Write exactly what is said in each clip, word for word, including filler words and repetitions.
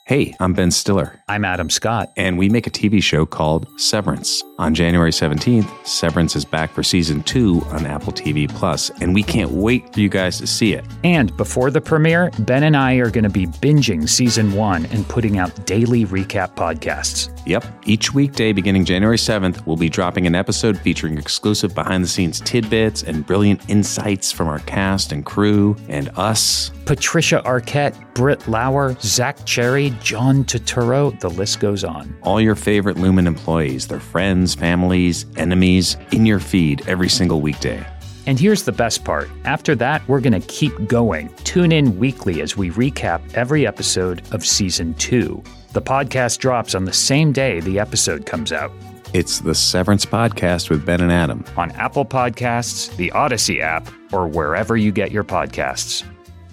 Hey, I'm Ben Stiller. I'm Adam Scott. And we make a T V show called Severance. On January seventeenth, Severance is back for season two on Apple T V Plus, and we can't wait for you guys to see it. And before the premiere, Ben and I are going to be binging season one and putting out daily recap podcasts. Yep. Each weekday beginning January seventh, we'll be dropping an episode featuring exclusive behind-the-scenes tidbits and brilliant insights from our cast and crew and us. Patricia Arquette, Britt Lauer, Zach Cherry, John Turturro, the list goes on. All your favorite Lumen employees, their friends, families, enemies, in your feed every single weekday. And here's the best part. After that, we're going to keep going. Tune in weekly as we recap every episode of season two. The podcast drops on the same day the episode comes out. It's the Severance Podcast with Ben and Adam. On Apple Podcasts, the Odyssey app, or wherever you get your podcasts.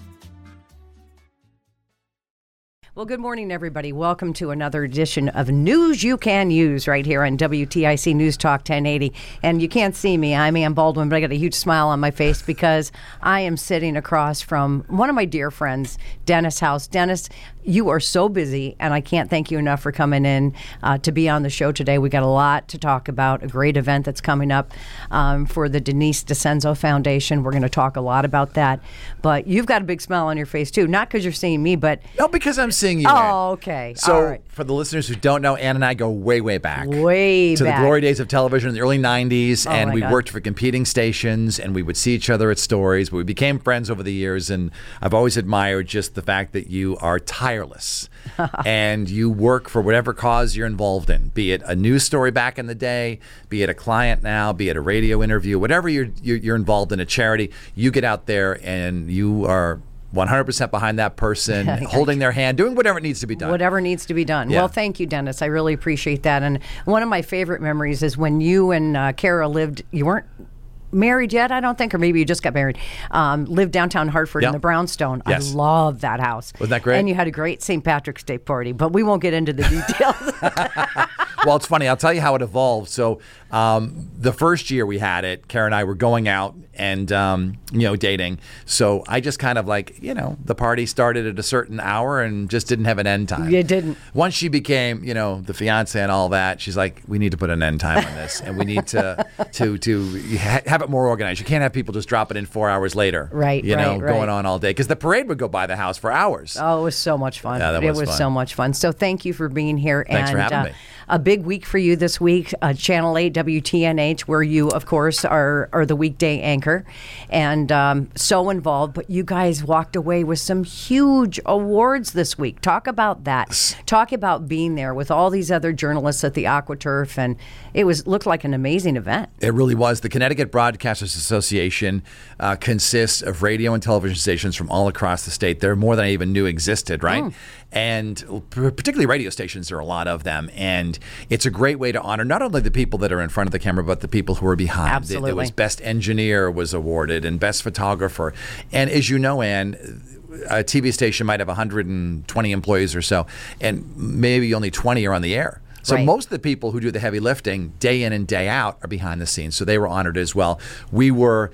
Well, good morning, everybody. Welcome to another edition of News You Can Use right here on W T I C News Talk ten eighty. And you can't see me. I'm Ann Baldwin, but I got a huge smile on my face because I am sitting across from one of my dear friends, Dennis House. Dennis, you are so busy, and I can't thank you enough for coming in uh, to be on the show today. We got a lot to talk about, a great event that's coming up um, for the Denise DiCenzo Foundation. We're going to talk a lot about that. But you've got a big smile on your face, too. Not because you're seeing me, but... No, because I'm seeing you. Oh, Ann. okay. So, all right. For the listeners who don't know, Ann and I go way, way back. Way to back. the glory days of television in the early nineties, Oh, and my we God. worked for competing stations, and we would see each other at stories, but we became friends over the years, and I've always admired just the fact that you are tireless, and you work for whatever cause you're involved in, be it a news story back in the day, be it a client now, be it a radio interview, whatever you're, you're, you're involved in, a charity, you get out there and you are one hundred percent behind that person, holding their hand, doing whatever needs to be done. Whatever needs to be done. Yeah. Well, thank you, Dennis. I really appreciate that. And one of my favorite memories is when you and uh, Kara lived, you weren't married yet, I don't think, or maybe you just got married, um, lived downtown Hartford Yep. in the Brownstone. Yes. I love that house. Wasn't that great? And you had a great Saint Patrick's Day party, but we won't get into the details. Well, it's funny. I'll tell you how it evolved. So um, the first year we had it, Kara and I were going out and, um, you know, dating. So I just kind of like, you know, the party started at a certain hour and just didn't have an end time. You didn't. Once she became, you know, the fiance and all that, she's like, we need to put an end time on this. And we need to to to ha- have it more organized. You can't have people just drop it in four hours later. Right, You know, right, right. going on all day. Because the parade would go by the house for hours. Oh, it was so much fun. Yeah, that it was was fun. so much fun. So thank you for being here. Thanks and, for having uh, me. A big week for you this week, uh, Channel eight W T N H, where you, of course, are are the weekday anchor and um, so involved. But you guys walked away with some huge awards this week. Talk about that. Talk about being there with all these other journalists at the AquaTurf, and it was looked like an amazing event. It really was. The Connecticut Broadcasters Association uh, consists of radio and television stations from all across the state. There are more than I even knew existed, right? Mm. And particularly radio stations, there are a lot of them. And it's a great way to honor not only the people that are in front of the camera, but the people who are behind. Absolutely. There was Best Engineer was awarded and Best Photographer. And as you know, Ann, a T V station might have one hundred twenty employees or so, and maybe only twenty are on the air. So Right. most of the people who do the heavy lifting day in and day out are behind the scenes. So they were honored as well. We were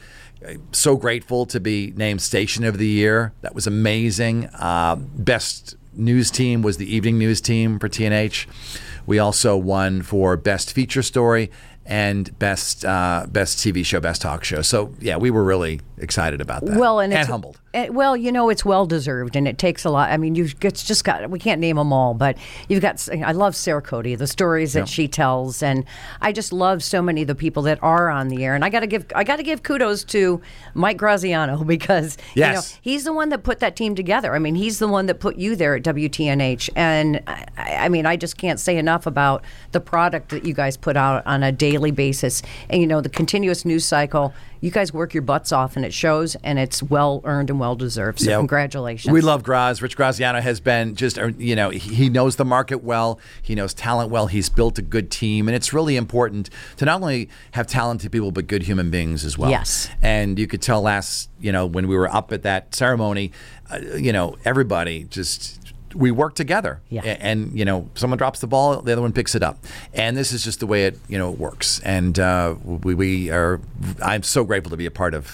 so grateful to be named Station of the Year. That was amazing. Uh, best news team was the Evening News Team for T N H. We also won for Best Feature Story and Best uh, Best T V Show, Best Talk Show. So, yeah, we were really excited about that. Well, and, and it's, humbled. eh, well, you know, it's well deserved, and it takes a lot. I mean, you've it's just got. We can't name them all, but you've got. I love Sarah Cody, the stories that Yeah. she tells, and I just love so many of the people that are on the air. And I got to give. I got to give kudos to Mike Graziano because you know Yes. he's the one that put that team together. I mean, he's the one that put you there at W T N H, and I, I mean, I just can't say enough about the product that you guys put out on a daily basis, and you know, the continuous news cycle. You guys work your butts off, and it shows, and it's well earned and well deserved. So Yeah. congratulations. We love Graz. Rich Graziano has been just, uh, you know, he he knows the market well. He knows talent well. He's built a good team. And it's really important to not only have talented people, but good human beings as well. Yes. And you could tell last, you know, when we were up at that ceremony, uh, you know, everybody just... we work together. Yeah. A- and, you know, someone drops the ball, the other one picks it up. And this is just the way it, you know, works. And uh, we, we are, I'm so grateful to be a part of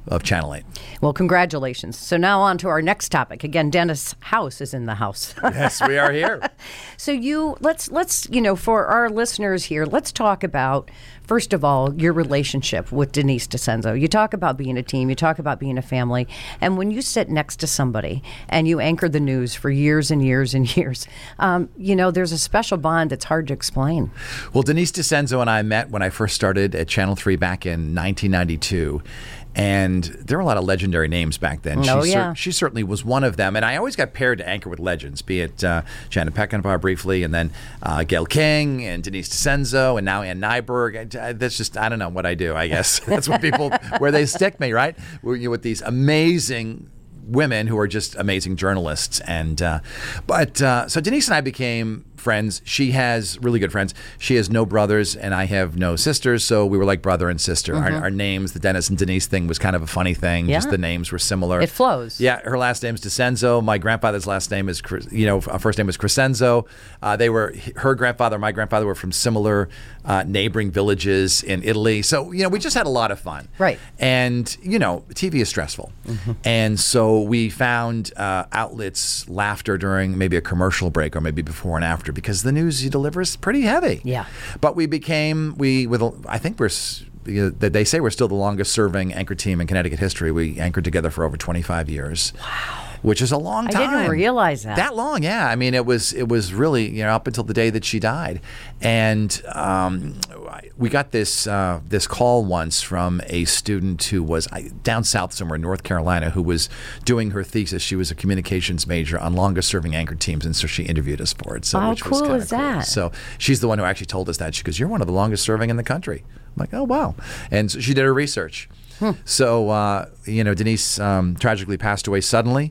of Channel eight. Well, congratulations. So now on to our next topic. Again, Dennis House is in the house. Yes, we are here. So you let's let's you know for our listeners here, let's talk about first of all your relationship with Denise DiCenzo. You talk about being a team, you talk about being a family, and when you sit next to somebody and you anchor the news for years and years and years, um, you know there's a special bond that's hard to explain. Well, Denise DiCenzo and I met when I first started at Channel three back in nineteen ninety-two. And there were a lot of legendary names back then. Oh, she, yeah. cer- she certainly was one of them. And I always got paired to anchor with legends, be it uh, Janet Peckinpah briefly, and then uh, Gayle King and Denise DiCenzo, and now Ann Nyberg. I, I, that's just, I don't know what I do, I guess. That's what people, where they stick me, right? We're, you know, with these amazing women who are just amazing journalists. And uh, but uh, so Denise and I became friends. She has really good friends. She has no brothers, and I have no sisters, so we were like brother and sister. Mm-hmm. Our, our names, the Dennis and Denise thing, was kind of a funny thing. Yeah. Just the names were similar. It flows. Yeah, her last name is DiCenzo. My grandfather's last name is, you know, first name was Crescenzo. Uh, they were, her grandfather, my grandfather were from similar uh, neighboring villages in Italy. So, you know, we just had a lot of fun. Right. And, you know, T V is stressful. Mm-hmm. And so we found uh, outlets, laughter during maybe a commercial break or maybe before and after, because the news you deliver is pretty heavy. Yeah. But we became, we, with, I think we're, you know, they say we're still the longest serving anchor team in Connecticut history. We anchored together for over twenty-five years. Wow. Which is a long time. I didn't realize that. That long, yeah. I mean, it was it was really, you know, up until the day that she died. And um, we got this uh, this call once from a student who was down south somewhere in North Carolina who was doing her thesis. She was a communications major on longest serving anchor teams, and so she interviewed us for it. So, How which was cool kinda is cool. that? So she's the one who actually told us that. She goes, "You're one of the longest serving in the country." I'm like, "Oh, wow." And so she did her research. Hmm. So, uh, you know, Denise um, tragically passed away suddenly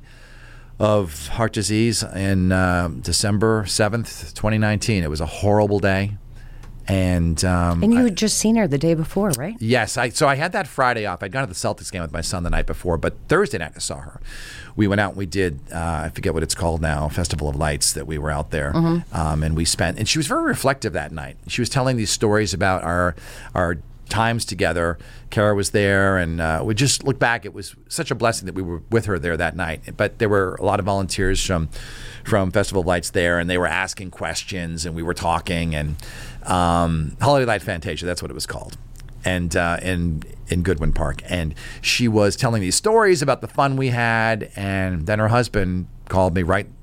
of heart disease in uh, December seventh, twenty nineteen. It was a horrible day. And um, And you I- had just seen her the day before, right? Yes, I so I had that Friday off. I'd gone to the Celtics game with my son the night before, but Thursday night I saw her. We went out and we did, uh, I forget what it's called now, Festival of Lights, that we were out there. Mm-hmm. Um, and we spent, and she was very reflective that night. She was telling these stories about our our times together. Kara was there, and uh, we just look back. It was such a blessing that we were with her there that night. But there were a lot of volunteers from from Festival of Lights there, and they were asking questions, and we were talking. And um, Holiday Light Fantasia, that's what it was called, and uh, in in Goodwin Park. And she was telling these stories about the fun we had, and then her husband called me right.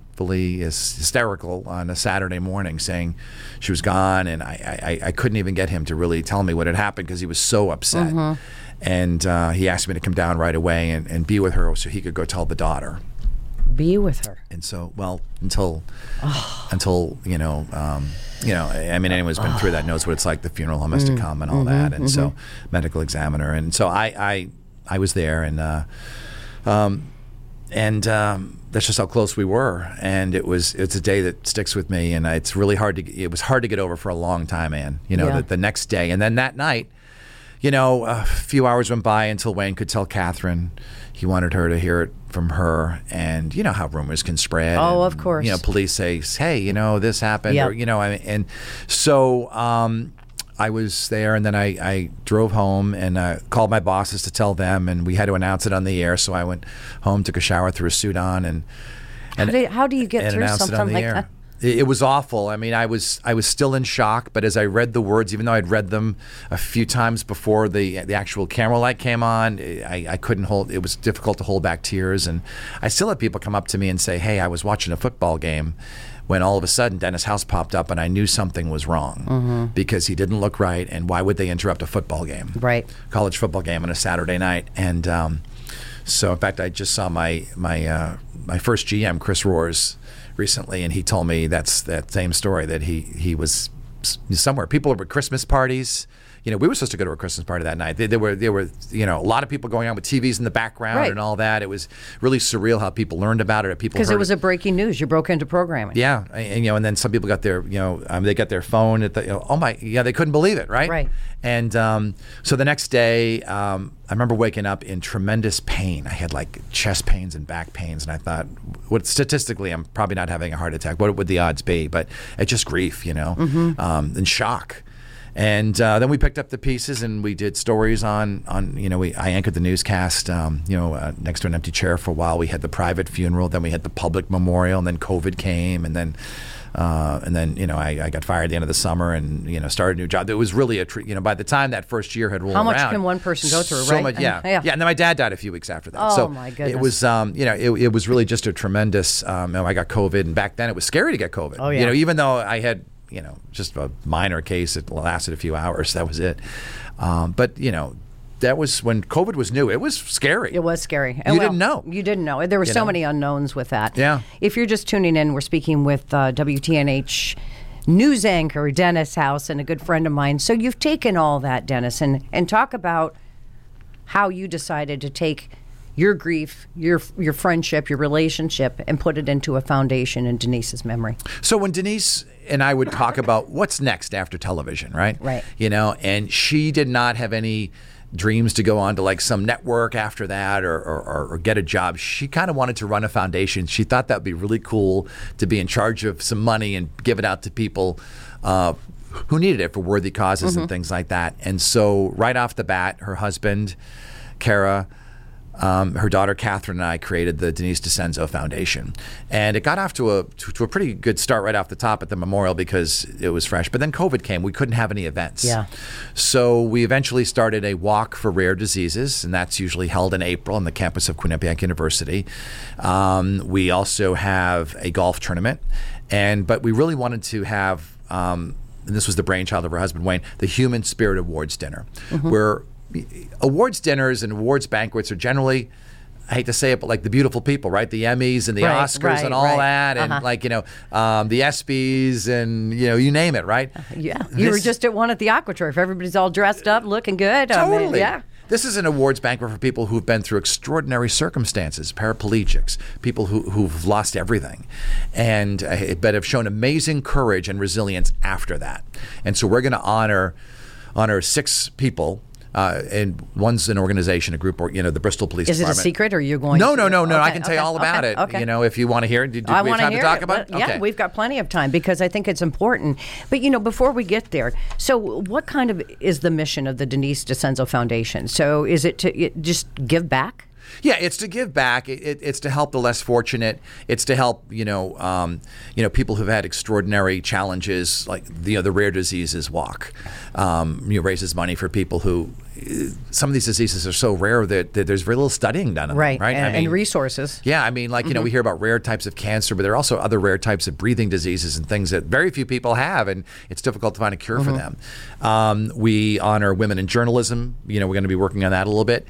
Is hysterical on a Saturday morning, saying she was gone, and I, I, I couldn't even get him to really tell me what had happened because he was so upset. Mm-hmm. And uh, he asked me to come down right away and, and be with her so he could go tell the daughter. Be with her. And so, well, until oh. until you know, um, you know, I mean, anyone who's been through that knows what it's like. The funeral home has mm-hmm. to come and all mm-hmm. that, and mm-hmm. so medical examiner, and so I I, I was there, and uh, um, and. Um, That's just how close we were, and it was. It's a day that sticks with me, and it's really hard to. It was hard to get over for a long time, Ann. You know, yeah. the, the next day, and then that night, you know, a few hours went by until Wayne could tell Catherine he wanted her to hear it from her, and you know how rumors can spread. Oh, and, of course. You know, police say, "Hey, you know, this happened," yep. or you know, I mean, and so. Um, I was there, and then I, I drove home and uh, called my bosses to tell them, and we had to announce it on the air. So I went home, took a shower, threw a suit on, and and how, did, how do you get and through announced it on something the like air. that? It, it was awful. I mean, I was I was still in shock, but as I read the words, even though I'd read them a few times before the the actual camera light came on, I, I couldn't hold. It was difficult to hold back tears, and I still had people come up to me and say, "Hey, I was watching a football game." When all of a sudden Dennis House popped up, and I knew something was wrong mm-hmm. because he didn't look right, and why would they interrupt a football game? Right. College football game on a Saturday night. And um, so, in fact, I just saw my my uh, my first G M, Chris Roars, recently, and he told me that's that same story, that he, he was somewhere. People were at Christmas parties. You know, we were supposed to go to a Christmas party that night. There, there were, there were, you know, a lot of people going on with T Vs in the background right. and all that. It was really surreal how people learned about it. People because it was it. a breaking news. You broke into programming. Yeah, and, and you know, and then some people got their, you know, um, they got their phone at the, you know, oh my, yeah, they couldn't believe it, right? Right. And um, so the next day, um, I remember waking up in tremendous pain. I had like chest pains and back pains, and I thought, what statistically, I'm probably not having a heart attack. What would the odds be? But it's just grief, you know, mm-hmm. um, and shock. And uh, then we picked up the pieces and we did stories on, on you know, we, I anchored the newscast, um, you know, uh, next to an empty chair for a while. We had the private funeral, then we had the public memorial, and then COVID came, and then, uh, and then you know, I, I got fired at the end of the summer, and you know, started a new job. It was really a, tr- you know, by the time that first year had rolled around, how much can one person go through? So right? much, yeah, yeah, yeah. And then my dad died a few weeks after that. Oh so my goodness! It was, um, you know, it, it was really just a tremendous. Um, you know, I got COVID, and back then it was scary to get COVID. Oh yeah. You know, even though I had. You know, just a minor case. It lasted a few hours. That was it. Um, but, you know, that was when COVID was new. It was scary. It was scary. You well, didn't know. You didn't know. There were You so know? many unknowns with that. Yeah. If you're just tuning in, we're speaking with uh, W T N H news anchor Dennis House and a good friend of mine. So you've taken all that, Dennis, and, and talk about how you decided to take your grief, your your friendship, your relationship, and put it into a foundation in Denise's memory. So when Denise and I would talk about what's next after television, right? Right. You know, and she did not have any dreams to go on to like some network after that or, or, or get a job. She kind of wanted to run a foundation. She thought that would be really cool to be in charge of some money and give it out to people uh, who needed it for worthy causes mm-hmm. and things like that. And so right off the bat, her husband, Kara, Um, her daughter Catherine and I created the Denise DiCenzo Foundation, and it got off to a to, to a pretty good start right off the top at the memorial because it was fresh. But then COVID came; we couldn't have any events. Yeah. So we eventually started a walk for rare diseases, and that's usually held in April on the campus of Quinnipiac University. Um, we also have a golf tournament, and but we really wanted to have, um, and this was the brainchild of her husband Wayne, the Human Spirit Awards dinner, mm-hmm. where awards dinners and awards banquets are generally, I hate to say it, but like the beautiful people, right? The Emmys and the right, Oscars right, and all right. that, and uh-huh. like, you know, um, the ESPYs and, you know, you name it, right? Yeah. This, you were just at one at the Aquaturf. Everybody's all dressed up, looking good. Totally. I mean, yeah. This is an awards banquet for people who've been through extraordinary circumstances, paraplegics, people who, who've lost everything, and uh, but have shown amazing courage and resilience after that. And so we're going to honor honor six people. Uh, and one's an organization, a group, or you know, the Bristol Police Is Department. Is it a secret, or are you going? No, to no, no, no. okay, I can tell okay, you all about okay, it. Okay. You know, if you want to hear it. Do, do I we have time hear to talk it. about it? Yeah, okay. we've got plenty of time because I think it's important. But you know, before we get there, so what kind of is the mission of the Denise DiCenzo Foundation? So is it to it, just give back? Yeah, it's to give back. It, it, it's to help the less fortunate. It's to help, you know, um, you know, people who've had extraordinary challenges, like the, you know, the rare diseases walk. Um, you know, raises money for people who, some of these diseases are so rare that, that there's very little studying done on right. them, right? And, I mean, and resources. Yeah, I mean, like, you mm-hmm. know, we hear about rare types of cancer, but there are also other rare types of breathing diseases and things that very few people have, and it's difficult to find a cure mm-hmm. for them. Um, we honor women in journalism. You know, we're going to be working on that a little bit.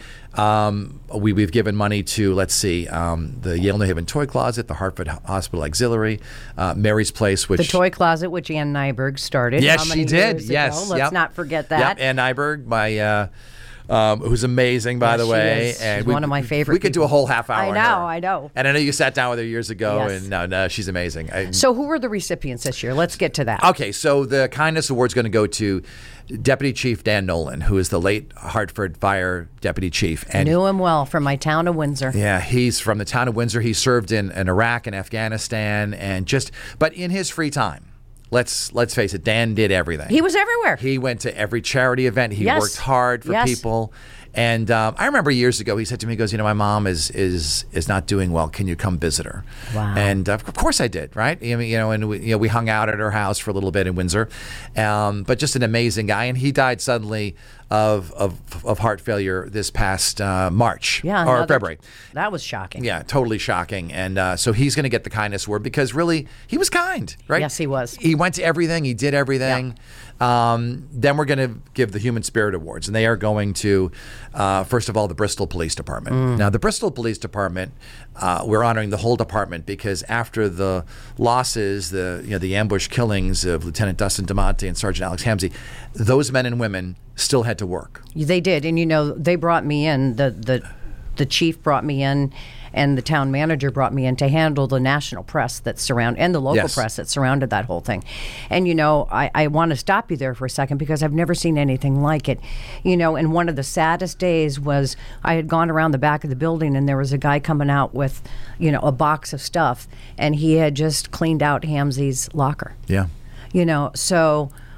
Um, we, we've given money to, let's see, um, the Yale New Haven Toy Closet, the Hartford Hospital Auxiliary, uh, Mary's Place, which... The Toy Closet, which Ann Nyberg started. Yes, how many she did. years Yes. ago? Let's yep. not forget that. Yep. Ann Nyberg, my... Uh, Um, who's amazing, by yes, the way. She's and one of my favorite We could do a whole half hour I on know, her. I know. And I know you sat down with her years ago, yes. and no, no, she's amazing. I, so who were the recipients this year? Let's get to that. Okay, so the Kindness Award is going to go to Deputy Chief Dan Nolan, who is the late Hartford Fire Deputy Chief. And knew him well from my town of Windsor. Yeah, he's from the town of Windsor. He served in, in Iraq and Afghanistan, and just, but in his free time, Let's let's face it, Dan did everything. He was everywhere. He went to every charity event. He yes. worked hard for yes. people. And um, I remember years ago, he said to me, he goes, you know, my mom is is is not doing well. Can you come visit her? Wow. And uh, of course I did, right? I mean, you know, and we, you know, we hung out at her house for a little bit in Windsor. Um, but just an amazing guy. And he died suddenly of of, of heart failure this past uh, March yeah, or another, February. That was shocking. Yeah, totally shocking. And uh, so he's going to get the Kindness Award because really, he was kind, right? Yes, he was. He went to everything. He did everything. Yeah. Um, then we're going to give the Human Spirit Awards, and they are going to, uh, first of all, the Bristol Police Department. Mm. Now, the Bristol Police Department, uh, we're honoring the whole department because after the losses, the you know the ambush killings of Lieutenant Dustin DeMonte and Sergeant Alex Hamzy, those men and women still had to work. They did, and you know they brought me in. The the the chief brought me in. And the town manager brought me in to handle the national press that surround and the local yes. press that surrounded that whole thing. And you know, I, I want to stop you there for a second because I've never seen anything like it. You know, and one of the saddest days was I had gone around the back of the building and there was a guy coming out with, you know, a box of stuff, and he had just cleaned out Hamzy's locker. Yeah. You know, so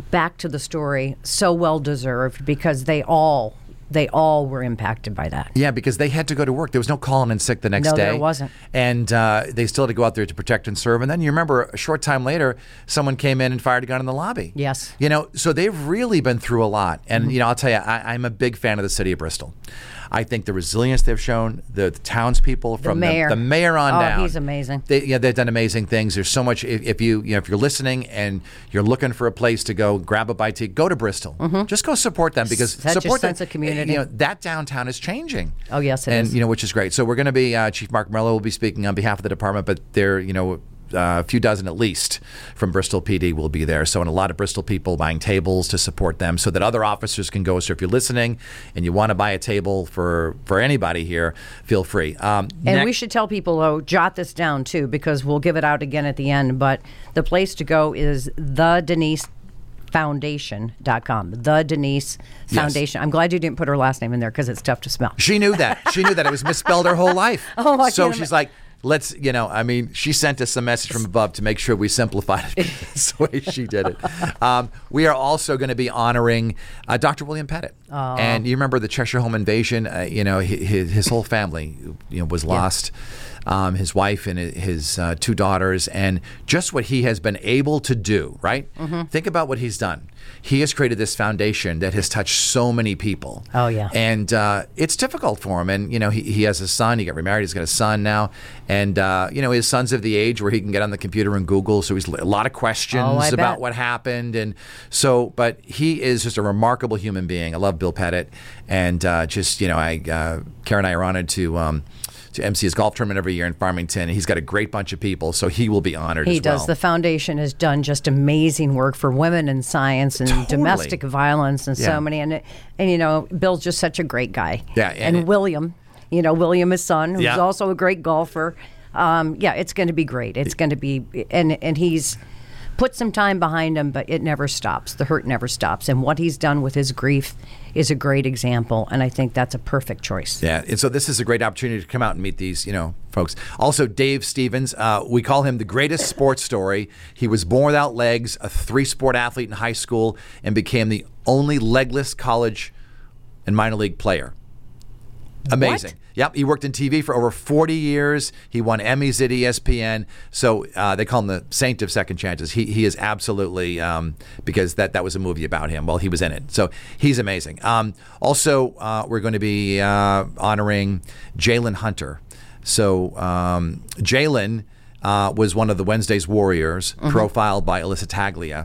back to the story, so well deserved because they all they all were impacted by that. Yeah, because they had to go to work. There was no calling in sick the next no, day. No, there wasn't. And uh, they still had to go out there to protect and serve. And then you remember a short time later, someone came in and fired a gun in the lobby. Yes. You know, so they've really been through a lot. And, mm-hmm. you know, I'll tell you, I, I'm a big fan of the city of Bristol. I think the resilience they've shown, the, the townspeople from the mayor, the, the mayor on oh, down. Oh, he's amazing. They, yeah, they've done amazing things. There's so much. If, if you, you know, if you're listening and you're looking for a place to go grab a bite to eat, go to Bristol. Mm-hmm. Just go support them because Such support a sense them, of community. You know, that downtown is changing. Oh yes, it and, is. you know, which is great. So we're going to be uh, Chief Mark Mello will be speaking on behalf of the department, but they're, you know. Uh, a few dozen at least from Bristol P D will be there. So, and a lot of Bristol people buying tables to support them so that other officers can go. So if you're listening and you want to buy a table for, for anybody here, feel free. Um, and ne- we should tell people, though, jot this down too, because we'll give it out again at the end. But the place to go is the Denise Foundation dot com. The Denise Foundation. Yes. I'm glad you didn't put her last name in there because it's tough to spell. She knew that. She knew that. It was misspelled her whole life. Oh, my God. So she's like, let's, you know, I mean, she sent us a message from above to make sure we simplified it. That's the way she did it. Um, we are also going to be honoring uh, Doctor William Pettit. Oh. And you remember the Cheshire Home invasion? Uh, you know, his, his whole family, you know, was lost. Yeah. Um, his wife and his uh, two daughters, and just what he has been able to do, right? Mm-hmm. Think about what he's done. He has created this foundation that has touched so many people. Oh, yeah. And uh, it's difficult for him. And, you know, he, he has a son. He got remarried. He's got a son now. And, uh, you know, his son's of the age where he can get on the computer and Google. So he's a lot of questions oh, about bet. what happened. And so, but he is just a remarkable human being. I love Bill Pettit. And uh, just, you know, I uh, Karen and I are honored to... Um, to M C his golf tournament every year in Farmington. He's got a great bunch of people, so he will be honored he as well. He does. The foundation has done just amazing work for women in science and totally. domestic violence and yeah. so many. And, and, you know, Bill's just such a great guy. Yeah, and, and William, you know, William, his son, who's yeah. also a great golfer. Um, yeah, it's going to be great. It's going to be, and and he's put some time behind him, but it never stops. The hurt never stops. And what he's done with his grief is a great example, and I think that's a perfect choice. Yeah, and so this is a great opportunity to come out and meet these, you know, folks. Also, Dave Stevens, uh, we call him the greatest sports story. He was born without legs, a three-sport athlete in high school, and became the only legless college and minor league player. Amazing. What? Yep, he worked in T V for over forty years. He won Emmys at E S P N. So uh, they call him the saint of second chances. He he is absolutely, um, because that, that was a movie about him. Well, he was in it. So he's amazing. Um, also, uh, we're going to be uh, honoring Jalen Hunter. So um, Jalen uh, was one of the Wednesday's Warriors, mm-hmm. profiled by Alyssa Taglia.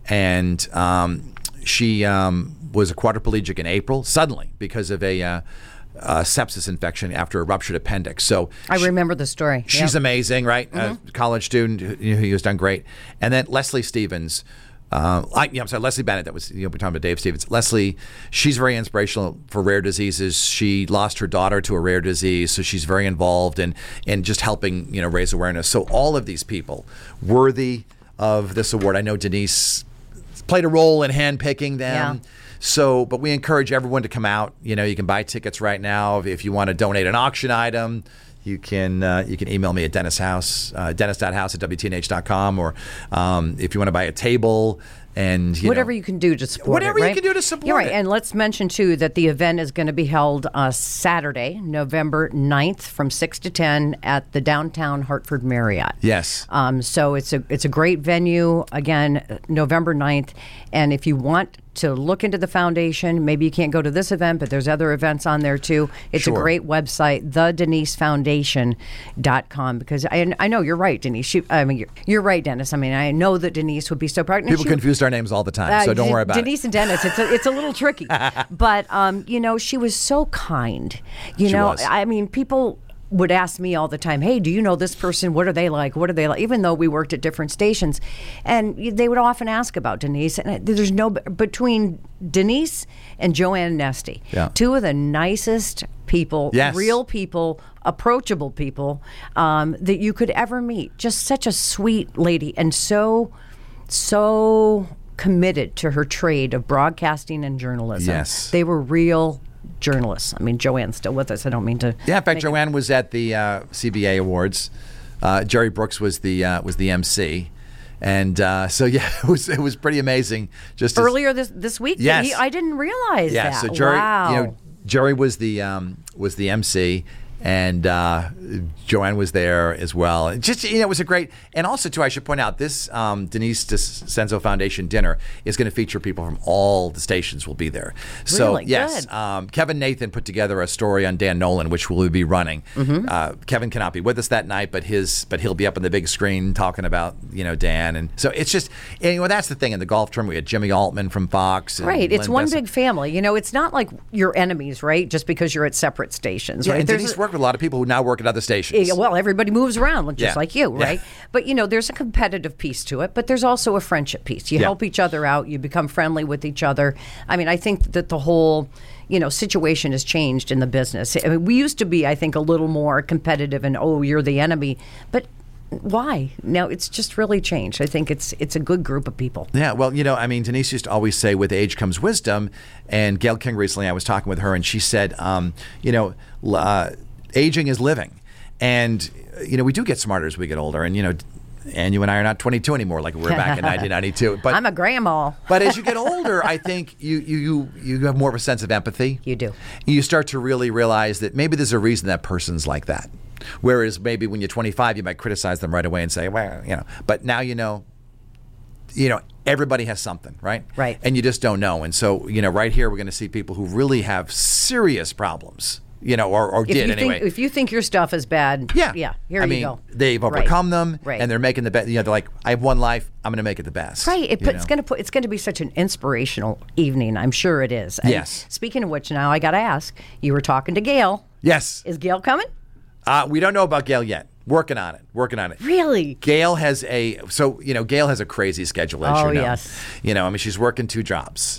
And um, she um, was a quadriplegic in April, suddenly, because of a... Uh, Uh, sepsis infection after a ruptured appendix. So I she, remember the story. She's yep. amazing, right? Mm-hmm. A college student who, who has done great. And then Leslie Stevens. Uh, I, yeah, I'm sorry, Leslie Bennett. That was, you know, we're talking about Dave Stevens. Leslie, she's very inspirational for rare diseases. She lost her daughter to a rare disease, so she's very involved in in just helping, you know, raise awareness. So all of these people worthy of this award. I know Denise played a role in handpicking them. Yeah. So, but we encourage everyone to come out. You know, you can buy tickets right now. If you want to donate an auction item, you can uh, you can email me at Dennis House, uh, dennis dot house at W T N H dot com, or um, if you want to buy a table. And you whatever know, you can do to support whatever it, right? you can do to support You're right. it. And let's mention, too, that the event is going to be held uh, Saturday, November ninth from six to ten at the downtown Hartford Marriott. Yes. Um, so it's a it's a great venue, again, November ninth. And if you want to look into the foundation, maybe you can't go to this event, but there's other events on there, too. It's sure. a great website, the denise foundation dot com, because I, I know you're right, Denise. She, I mean, you're, you're right, Dennis. I mean, I know that Denise would be so proud. People she, confuse our names all the time, uh, so don't D- worry about Denise it. and Dennis, it's a, it's a little tricky. But, um, you know, she was so kind. You She know, was. I mean, people would ask me all the time, hey, do you know this person? What are they like? What are they like? Even though we worked at different stations. And they would often ask about Denise. And there's no, between Denise and Joanne Nesty, Yeah. two of the nicest people, Yes. real people, approachable people um, that you could ever meet. Just such a sweet lady, and so, so committed to her trade of broadcasting and journalism. Yes. They were real journalists. I mean, Joanne's still with us. I don't mean to. Yeah, in fact, make Joanne was at the uh, C B A Awards. Uh, Jerry Brooks was the uh, was the M C, And uh, so, yeah, it was it was pretty amazing. Just as- Earlier this this week? Yes. He, I didn't realize yeah, that. so Jerry, wow. you know, Jerry was the um, was the M C, and uh, Joanne was there as well. It just, you know, it was a great, and also too, I should point out, this um, Denise DiCenzo Foundation dinner is going to feature people from all the stations will be there. So Really? yes, Good. um, Kevin Nathan put together a story on Dan Nolan, which we'll be running. Mm-hmm. Uh, Kevin cannot be with us that night, but his but he'll be up on the big screen talking about, you know, Dan, and so it's just, and, you know, that's the thing in the golf tournament. We had Jimmy Altman from Fox. And Right. It's Len one Besson. big family. You know, it's not like you're enemies, right? Just because you're at separate stations, Yeah, right? and There's Denise a- worked with a lot of people who now work at other stations. Yeah, well, everybody moves around, just Yeah. like you, Yeah. right? But, you know, there's a competitive piece to it, but there's also a friendship piece. You Yeah. help each other out. You become friendly with each other. I mean, I think that the whole, you know, situation has changed in the business. I mean, we used to be, I think, a little more competitive and, oh, you're the enemy. But why? Now it's just really changed. I think it's it's a good group of people. Yeah, well, you know, I mean, Denise used to always say, with age comes wisdom. And Gail King recently, I was talking with her, and she said, um, you know, uh, aging is living. And, you know, we do get smarter as we get older. And, you know, and you and I are not twenty-two anymore like we were back in nineteen ninety-two. But I'm a grandma. But as you get older, I think you, you you you have more of a sense of empathy. You do. You start to really realize that maybe there's a reason that person's like that. Whereas maybe when you're twenty-five, you might criticize them right away and say, well, you know. But now you know, you know, everybody has something, right? Right. And you just don't know. And so, you know, right here, we're going to see people who really have serious problems. You know, or, or If did you anyway. think if you think your stuff is bad, Yeah. yeah, here I you mean, go. they've Right. overcome them, Right. and they're making the best. You know, they're like, I have one life. I'm going to make it the best. Right. It you put, it's know? going to put. It's going to be such an inspirational evening. I'm sure it is. And Yes. Speaking of which, now I got to ask. You were talking to Gail. Yes. Is Gail coming? Uh, we don't know about Gail yet. Working on it. Working on it. Really? Gail has a so you know Gail has a crazy schedule, as Oh, you know. yes. You know, I mean, she's working two jobs,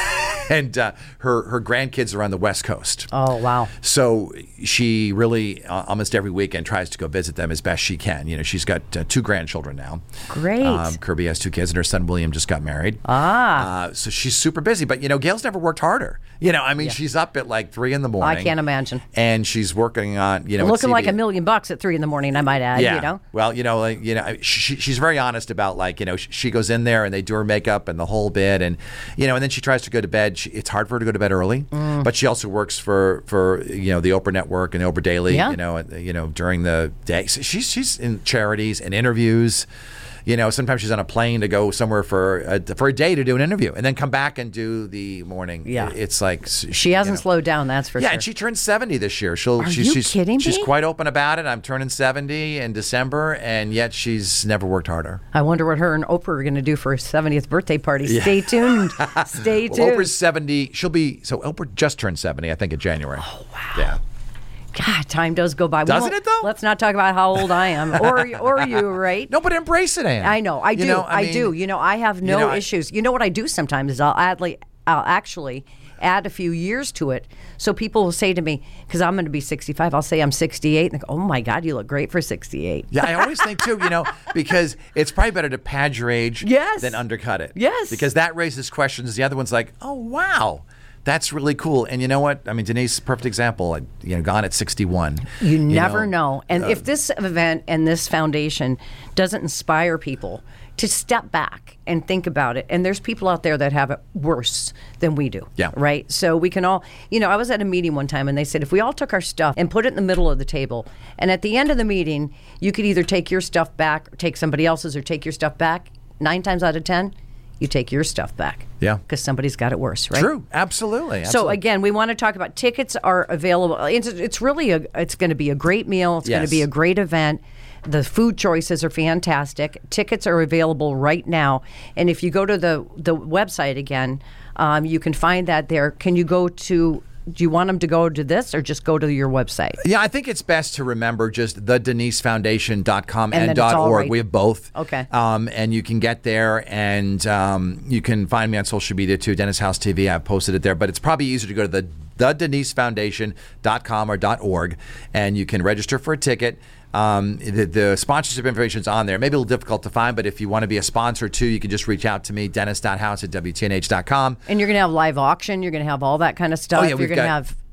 and uh, her her grandkids are on the West Coast. Oh, wow. So she really uh, almost every weekend tries to go visit them as best she can. You know, she's got uh, two grandchildren now. Great. Um, Kirby has two kids, and her son William just got married. Ah. Uh, so she's super busy. But you know, Gail's never worked harder. You know, I mean, she's up at like three in the morning. I can't imagine. And she's working on you know at Looking like C B S. a million bucks at three in the morning, I might add. Yeah. You know? Well, you know, like, you know, she, she's very honest about like, you know, she, she goes in there and they do her makeup and the whole bit, and you know, and then she tries to go to bed. She, it's hard for her to go to bed early, Mm. but she also works for for you know the Oprah Network and Oprah Daily. Yeah. You know, and, you know during the day, so she's she's in charities and interviews. You know, sometimes she's on a plane to go somewhere for a, for a day to do an interview, and then come back and do the morning. Yeah. It's like She hasn't slowed down, that's for yeah, sure. and she turns seventy this year. She'll, Are she's, you she's, kidding She's me? quite open about it. I'm turning seventy in December, and yet she's never worked harder. I wonder what her and Oprah are going to do for her seventieth birthday party. Stay tuned. Stay tuned. Well, Oprah's seventy. She'll be, so Oprah just turned seventy, I think, in January. Oh, wow. Yeah. God, time does go by. We Doesn't won't- it, though? Let's not talk about how old I am, or or you, right? No, but embrace it, Ann. I know, I You do, know, I, mean, do. You know, I have no you know, I- issues. You know what I do sometimes is I'll add, like, I'll actually add a few years to it, so people will say to me, because I'm going to be sixty-five, I'll say I'm sixty-eight, and they go, "Oh my God, you look great for sixty-eight." Yeah, I always think too, you know, because it's probably better to pad your age Yes. than undercut it. Yes. Because that raises questions. The other one's like, oh, wow. That's really cool. And you know what? I mean, Denise, perfect example. Like, you know, gone at sixty-one. You never know. know. And Uh, if this event and this foundation doesn't inspire people to step back and think about it, and there's people out there that have it worse than we do. Yeah. Right? So we can all, you know, I was at a meeting one time and they said if we all took our stuff and put it in the middle of the table, and at the end of the meeting, you could either take your stuff back or take somebody else's or take your stuff back, nine times out of ten, you take your stuff back. Yeah. Because somebody's got it worse, right? True. Absolutely. So Absolutely. again, we want to talk about tickets are available. It's, it's really a, it's going to be a great meal. It's going Yes. to be a great event. The food choices are fantastic. Tickets are available right now. And if you go to the the website again, um, you can find that there. Can you go to? Do you want them to go to this or just go to your website? Yeah, I think it's best to remember just the denise foundation dot com And and, then it's all .org. right. We have both. Okay. Um, and you can get there, and um, you can find me on social media too, Dennis House T V. I've posted it there, but it's probably easier to go to the the denise foundation dot com or .org, and you can register for a ticket. Um, the, the sponsorship information is on there. Maybe a little difficult to find, but if you want to be a sponsor too, you can just reach out to me, dennis dot house at W T N H dot com. And you're going to have live auction. You're going to have all that kind of stuff. Oh, yeah, you're we've going to got- have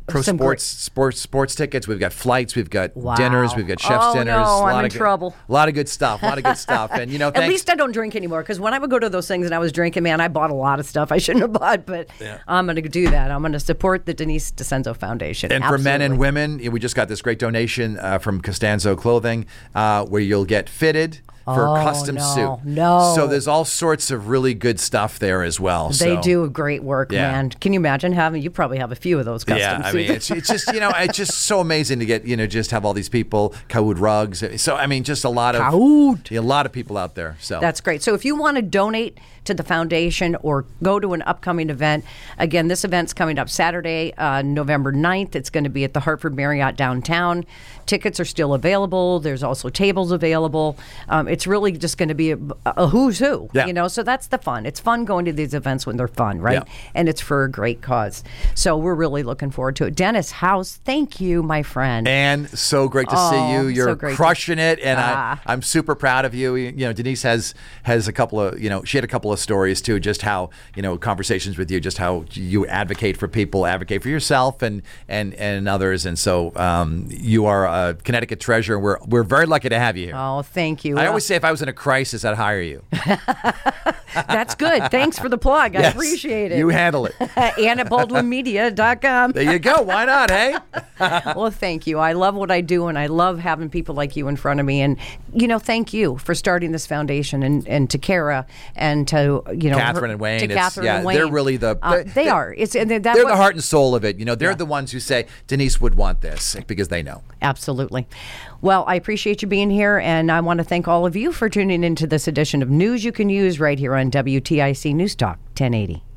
pro Some sports, great- sports sports tickets. We've got flights. We've got Wow. dinners. We've got chef's Oh, dinners. no, a lot I'm in of good, trouble. A lot of good stuff. A lot of good stuff. And you know, At thanks. least I don't drink anymore, because when I would go to those things and I was drinking, man, I bought a lot of stuff I shouldn't have bought, but I'm going to do that. I'm going to support the Denise DeCenzo Foundation. And for men and Absolutely. women, we just got this great donation uh, from Costanzo Clothing, uh, where you'll get fitted for Oh, a custom no, suit. no. So there's all sorts of really good stuff there as well. They so. do great work, Yeah. man. Can you imagine having, you probably have a few of those custom Yeah, I suits. mean, it's, it's just, you know, it's just so amazing to get, you know, just have all these people, Kahoot rugs. So, I mean, just a lot of, Kahoot. a lot of people out there. So That's great. So if you want to donate to the foundation or go to an upcoming event, again, this event's coming up Saturday, uh, November ninth. It's going to be at the Hartford Marriott downtown. Tickets are still available. There's also tables available. Um, it's really just going to be a, a who's who, Yeah. you know, so that's the fun. It's fun going to these events when they're fun, right? Yeah. And it's for a great cause. So we're really looking forward to it. Dennis House, thank you, my friend. And so great to Oh, see you. You're so great to- crushing it, and Ah. I, I'm super proud of you. You know, Denise has has a couple of, you know, she had a couple of stories too, just how, you know, conversations with you, just how you advocate for people, advocate for yourself, and and and others. And so um, you are a Connecticut treasure. We're we're very lucky to have you here. Oh, thank you. I Uh, always say if I was in a crisis, I'd hire you. That's good. Thanks for the plug. I Yes, appreciate it. You handle it. Ann at baldwin media dot com. There you go. Why not, hey? Well, thank you. I love what I do, and I love having people like you in front of me. And, you know, thank you for starting this foundation, and, and to Kara and to, you know, Catherine her- and Wayne. To It's- Catherine yeah, and Wayne. they're really the- Uh, they- they, they- are. It's and that They're what- the heart and soul of it. You know, they're Yeah. the ones who say Denise would want this because they know. Absolutely. Well, I appreciate you being here, and I want to thank all of you for tuning into this edition of News You Can Use right here on W T I C News Talk ten eighty.